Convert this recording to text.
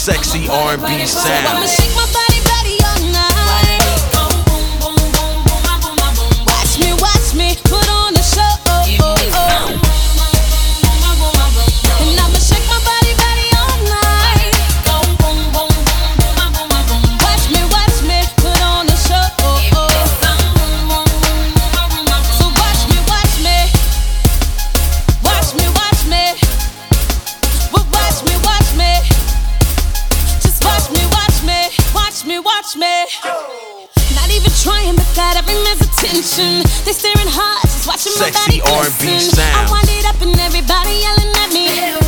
Sexy R&B So I'ma sound. shake my body, body all night. Watch me, put on the show. And I'ma shake my body, body all night. Watch me, put on the show. So watch me, watch me. Watch me, watch me. Well, watch me, watch me. Just watch me, watch me. Watch me, watch me. Not even trying, but got every man's attention. They staring hard, just watching my Sexy body R&B glisten. I sound. wind it up and everybody yelling at me.